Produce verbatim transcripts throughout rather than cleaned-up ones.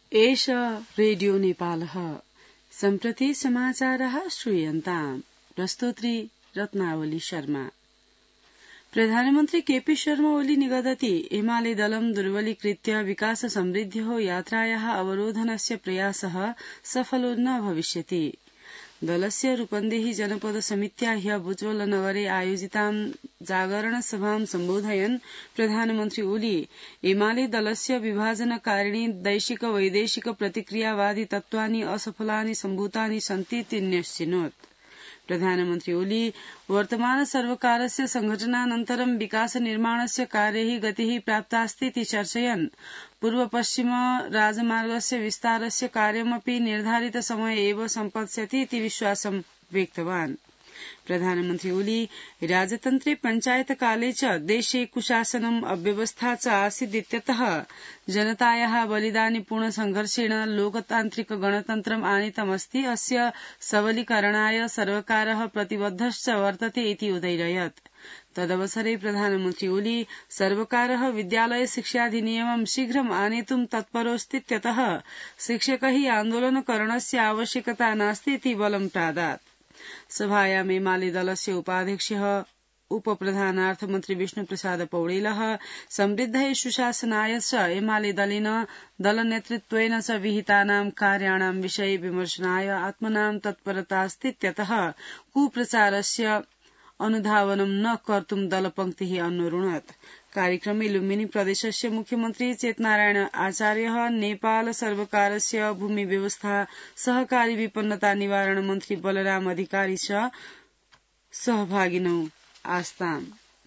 एष रेडियो नेपालः सम्प्रति समाचारः श्रूयन्ताम् प्रस्तोत्री रत्नावली शर्मा। प्रधानमन्त्री केपी शर्मा ओली निगदति एमाले दलं दुर्बलीकृत्य विकास समृद्ध्योः यात्रायाः अवरोधनस्य प्रयासः सफलो न भविष्यति। दलस्य रूपन्देही जनपद समित्या ह्य बुचवलनगरे आयोजितां जागरण सभां सम्बोधयन् प्रधानमन्त्री ओली एमाले दलस्य विभाजनकारिणी दैशिक वैदेशिक प्रतिक्रियावादी तत्त्वानि असफलानि सम्भूतानि सन्तीति न्यस्चिनोत्। प्रधानमन्त्री ओली वर्तमान सर्वकारस्य संघटनानन्तरं विकास निर्माणस्य कार्यैः गतिः प्राप्तास्तीति चर्चयन् पूर्व पश्चिम राजमार्गस्य विस्तारस्य कार्यमपि निर्धारित समये एव सम्पत्स्यति इति विश्वासं व्यक्तवान्। प्रधानमन्त्री ओली राजतन्त्रे पञ्चायत काले च देशे कुशासनम् अव्यवस्था च आसीदित्यतः जनतायाः बलिदानिपूर्ण संघर्षेण लोकतान्त्रिक गणतन्त्रम् आनीतमस्ति। अस्य सबलीकरणाय सर्वकारः प्रतिबद्धश्च वर्तते इति उदैरयत्। तदवसरे प्रधानमन्त्री ओली सर्वकारः विद्यालय शिक्षाधिनियमं शीघ्रम् आनेतुं तत्परोऽस्तीत्यतः शिक्षकैः आन्दोलनकरणस्य आवश्यकता नास्ति इति बलं प्रादात्। सभायाम् एमाले दलस्य उपाध्यक्षः उपप्रधानार्थमन्त्री विष्णुप्रसाद पौडेलः समृद्धये सुशासनाय च एमाले दलेन दलनेतृत्वेन च विहितानां कार्याणां विषये विमर्शनाय आत्मनां तत्परतास्तीत्यतः कुप्रचारस्य अनुधावनं न कर्तुं दलपङ्क्तिः अनुरुणत्। कार्यक्रमे लुम्बिनी प्रदेशस्य मुख्यमन्त्री चेतनारायण आचार्यः नेपाल सर्वकारस्य भूमि व्यवस्था सहकारी विपन्नता निवारण मन्त्री बलराम अधिकारी च सहभागिनौ आस्ताम्।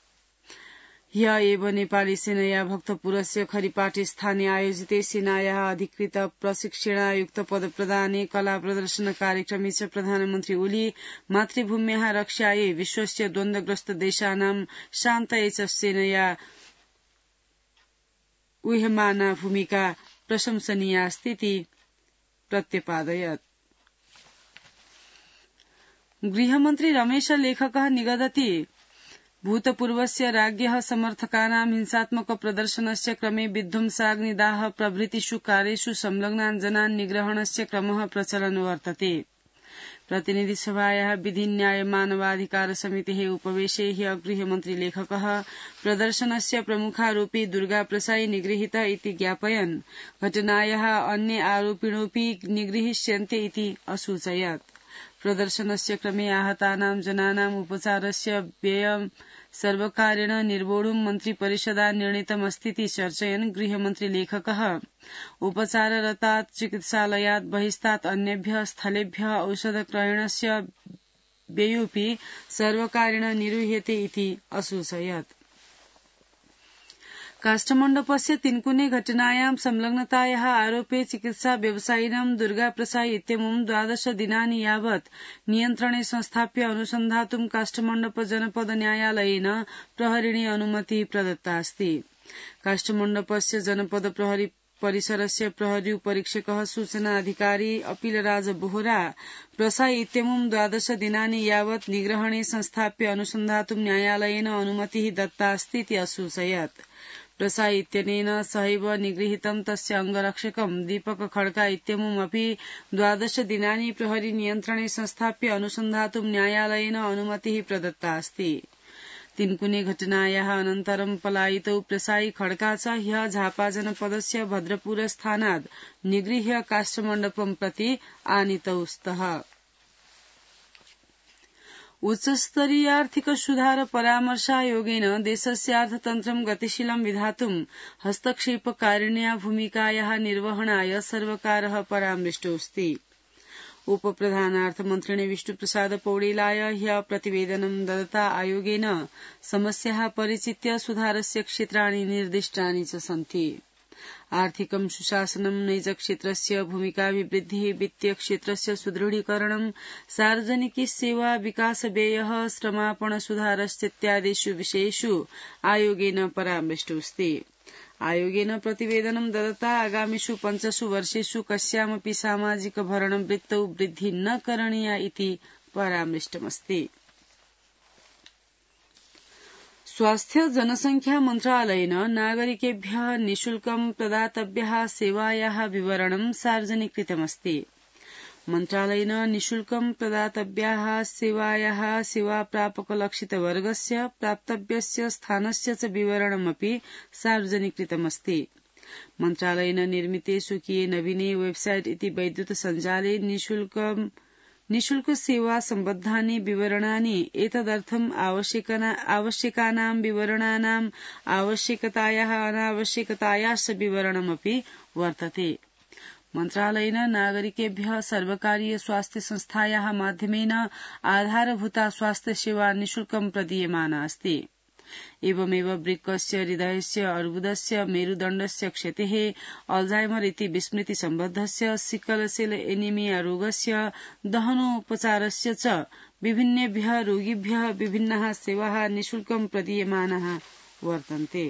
ह्य एव नेपाली सेनया भक्तपुरस्य खरिपाटी स्थाने आयोजिते सेनायाः अधिकृत प्रशिक्षणायुक्त पदप्रदाने कला प्रदर्शन कार्यक्रमे च प्रधानमन्त्री ओली मातृभूम्याः रक्षायै विश्वस्य द्वन्द्वग्रस्त देशानां शान्तये च सेनया ऊह्यमाना भूमिका प्रशंसनीयास्तीति प्रत्यपादयत्। गृहमन्त्री रमेश लेखकः निगदति भूतपूर्वस्य राज्ञः समर्थकानां हिंसात्मक प्रदर्शनस्य क्रमे विध्वंसाग्निदाह प्रभृतिषु कार्येषु संलग्नान् जनान् निग्रहणस्य क्रमः प्रचलन् वर्तते। प्रतिनिधिसभायाः विधि न्याय मानवाधिकार समितेः उपवेशे ह्य गृहमन्त्री लेखकः प्रदर्शनस्य प्रमुखारोपी दुर्गा प्रसाई निगृहीत इति ज्ञापयन् घटनायाः अन्ये आरोपिणोऽपि निगृहीष्यन्ते इति असूचयत्। प्रदर्शनस्य क्रमे आहतानां जनानाम् उपचारस्य व्ययं सर्वकारेण निर्वोढुं मन्त्रिपरिषदा निर्णीतमस्तीति चर्चयन् गृहमन्त्री लेखकः उपचाररतात् चिकित्सालयात् बहिस्तात् अन्येभ्यः स्थलेभ्यः औषधक्रयणस्य व्ययोऽपि सर्वकारेण निरूह्यते इति असूचयत्। काष्ठमण्डपस्य तिनकुने घटनायां संलग्नतायाः आरोपे चिकित्सा व्यवसायिनं दुर्गा प्रसाई इत्यमुं द्वादश दिनानि यावत् नियन्त्रणे संस्थाप्य अनुसन्धातुं काष्ठमण्डप जनपद न्यायालयेन प्रहरिणे अनुमतिः प्रदत्तास्ति। काष्ठमण्डपस्य जनपद प्रहरी परिसरस्य प्रहरी परीक्षकः सूचना अधिकारी अपिलराज बोहरा प्रसाई इत्यमुं द्वादश दिनानि यावत् निग्रहणे संस्थाप्य अनुसन्धातुं न्यायालयेन अनुमतिः दत्तास्तीति असूचयत्। प्रसाई इत्यनेन सहैव निगृहीतं तस्य अङ्गरक्षकं दीपक खड्का इत्यमुमपि द्वादश दिनानि प्रहरी नियन्त्रणे संस्थाप्य अनुसन्धातुं न्यायालयेन अनुमतिः प्रदत्तास्ति। तिनकुने घटनायाः अनन्तरं पलायितौ प्रसाई खड्का च ह्य झापा जनपदस्य भद्रपुर स्थानात् निगृह्य काष्ठमण्डपं प्रति आनीतौ स्तः। उच्चस्तरीयार्थिक सुधार परामर्शायोगेन देशस्य अर्थतन्त्रं गतिशीलं विधातुं हस्तक्षेपकारिण्या भूमिकायाः निर्वहणाय सर्वकारः परामृष्टोऽस्ति। उपप्रधानार्थमन्त्रिणे विष्णुप्रसाद पौडेलाय ह्य प्रतिवेदनं ददता आयोगेन समस्याः परिचित्य सुधारस्य क्षेत्राणि निर्दिष्टानि च सन्ति। आर्थिकं सुशासनं नैजक्षेत्रस्य भूमिकाभिवृद्धिः वित्तीयक्षेत्रस्य सुदृढीकरणं सार्वजनिकी सेवा विकास व्ययः श्रमापण सुधारश्चित्यादिषु विषयेषु आयोगेन परामृष्टोऽस्ति। आयोगेन प्रतिवेदनं ददता आगामिषु पञ्चसु वर्षेषु कस्यामपि सामाजिक भरणवृत्तौ वृद्धिः न करणीया इति परामृष्टमस्ति। स्वास्थ्य जनसंख्या मन्त्रालयेन नागरिकेभ्यः निःशुल्कं प्रदातव्याः सेवायाः विवरणं सार्वजनिकृतमस्ति। मन्त्रालयेन निःशुल्कं प्रदातव्याः सेवायाः सेवाप्रापकलक्षितवर्गस्य प्राप्तव्यस्य स्थानस्य च विवरणमपि सार्वजनिकृतमस्ति। मन्त्रालयेन निर्मिते स्वकीये नवीने वेबसाइट इति वैद्युत सञ्जाले निःशुल्कं निःशुल्क सेवा सम्बद्धानि विवरणानि एतदर्थम् आवश्यकानां विवरणानाम् आवश्यकतायाः अनावश्यकतायाश्च विवरणमपि वर्तते। मन्त्रालयेन नागरिकेभ्यः सर्वकारीय स्वास्थ्य संस्थायाः माध्यमेन आधारभूता स्वास्थ्य सेवा निःशुल्कं प्रदीयमाना अस्ति। एवमेव वृक्कस्य, हृदयस्य, अर्बुदस्य, मेरुदण्डस्य क्षतेः, अल्जाइमर इति विस्मृति सम्बद्धस्य, सिकल सेल एनीमिया रोगस्य दहनोपचारस्य च विभिन्नेभ्यः रोगिभ्यः विभिन्नाः सेवाः निःशुल्कं प्रदीयमानाः वर्तन्ते।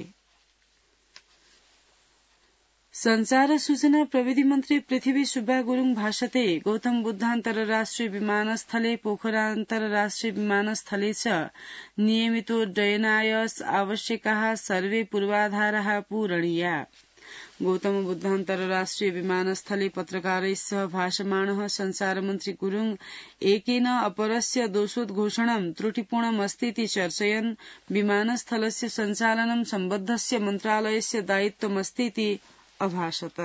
संचार सूचना प्रविधि मन्त्री पृथ्वी सुब्बा गुरुङ भाषते गौतम बुद्ध अन्तर्राष्ट्रिय विमानस्थले पोखरा अन्तर्राष्ट्रिय विमानस्थले च नियमितोड्डयनाय आवश्यकाः सर्वे पूर्वाधाराः पूरणीया। गौतम बुद्ध अन्तर्राष्ट्रिय विमानस्थले पत्रकारैः सह भाषमाणः संचारमन्त्री गुरुङ एकेन अपरस्य दोषोद्घोषणं त्रुटिपूर्णमस्तीति चर्चयन् विमानस्थलस्य सञ्चालनं सम्बद्धस्य मन्त्रालयस्य दायित्वमस्तीति अभाषत।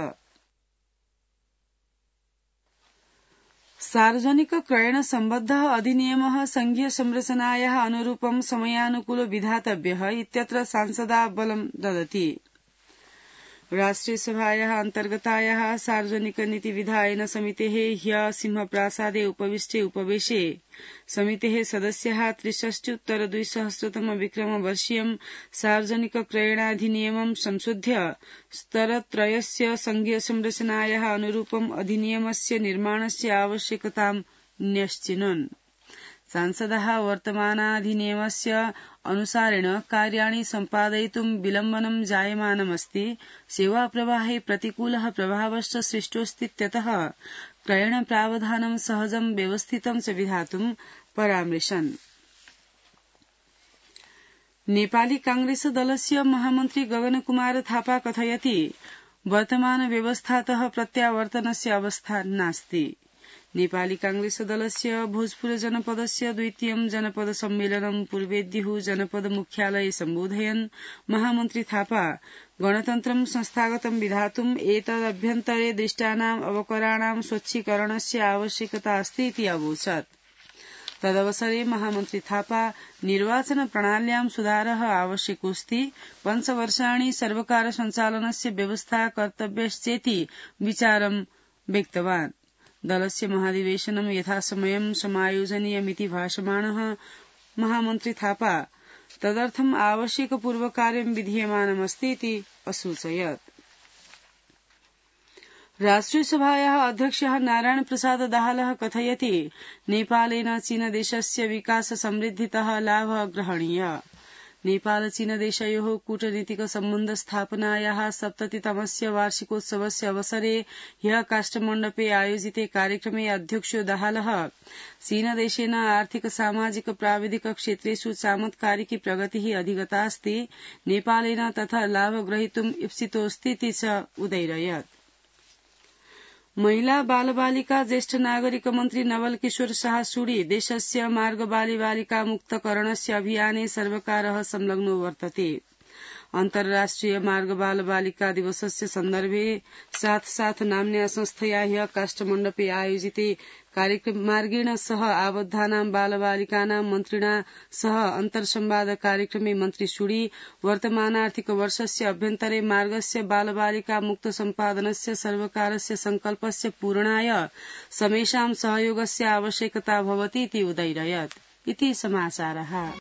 सार्वजनिक क्रयण सम्बद्धः अधिनियमः संघीय संरचनायाः अनुरूपं समयानुकूलो विधातव्यः इत्यत्र सांसदाः बलं ददति। राष्ट्रिय सभायाः अन्तर्गतायाः सार्वजनिक नीति विधायन समितेः ह्यः सिंहप्रासादे उपविष्टे उपवेशे समितेः सदस्याः त्रिषष्ट्युत्तर द्विसहस्रतम विक्रमवर्षीयं सार्वजनिक क्रयणाधिनियमं संशोध्य स्तरत्रयस्य संघीय संरचनायाः अनुरूपम् अधिनियमस्य निर्माणस्य आवश्यकतां न्यश्चिनुन्। सांसदाः वर्तमानाधिनियमस्य अनुसारेण कार्याणि सम्पादयितुं विलम्बनं जायमानमस्ति, सेवाप्रवाहे प्रतिकूलः प्रभावश्च सृष्टोऽस्तीत्यतः क्रयणप्रावधानं सहजं व्यवस्थितं च विधातुं परामृशन्। नेपाली कांग्रेस दलस्य महामन्त्री गगनकुमार थापा कथयति वर्तमानव्यवस्थातः प्रत्यावर्तनस्य अवस्था नास्ति। नेपाली कांग्रेस दलस्य भोजपुर जनपदस्य द्वितीयं जनपद सम्मेलनं पूर्वेद्युः जनपद मुख्यालये सम्बोधयन् महामन्त्री थापा गणतन्त्रं संस्थागतं विधातुम् एतदभ्यन्तरे दृष्टानाम् अवकराणां स्वच्छीकरणस्य आवश्यकता अस्ति इति अवोचत्। तदवसरे महामन्त्री थापा निर्वाचन प्रणाल्यां सुधारः आवश्यकोऽस्ति, पञ्चवर्षाणि सर्वकार सञ्चालनस्य व्यवस्था कर्तव्यश्चेति विचारं व्यक्तवान्। दलस्य महाधिवेशनं यथासमयं समायोजनीयमिति भाषमाणः महामन्त्री थापा तदर्थम् आवश्यकपूर्वकार्यं विधीयमानमस्ति इति असूचयत्। राष्ट्रियसभायाः अध्यक्षः नारायण प्रसाद दाहालः कथयति नेपालेन चीनदेशस्य विकास समृद्धितः लाभः ग्रहणीयः। नेपाल चीनदेशयोः कूटनीतिक सम्बन्ध स्थापनायाः सप्ततितमस्य वार्षिकोत्सवस्य अवसरे ह्यः काष्ठमण्डपे आयोजिते कार्यक्रमे अध्यक्षो दाहालः चीनदेशेन आर्थिक सामाजिक प्राविधिक क्षेत्रेषु चमत्कारिकी प्रगतिः अधिगतास्ति, नेपालेन तथा लाभ ग्रहीतुम् इप्सितोऽस्तीति च उदैरयत्। महिला बालबालिका ज्येष्ठ नागरिक मन्त्री नवल किशोर शाह सूडी देशस्य मार्ग बालिबालिका मुक्तकरणस्य अभियाने सर्वकारः संलग्नो वर्तते। अन्तर्राष्ट्रिय मार्ग बालबालिका दिवसस्य सन्दर्भे साथ साथ नाम्न्या संस्थया ह्यः काष्ठमण्डपे आयोजिते कार्यक्रम मार्गेण सह आबद्धानां बालबालिकानां मन्त्रिणा सह अन्तर्संवाद कार्यक्रमे मन्त्री सूडी वर्तमानार्थिक वर्षस्य अभ्यन्तरे मार्गस्य बालबालिका मुक्त सम्पादनस्य सर्वकारस्य संकल्पस्य पूरणाय समेषां सहयोगस्य आवश्यकता भवति इति उदैरयत्। इति समाचारः।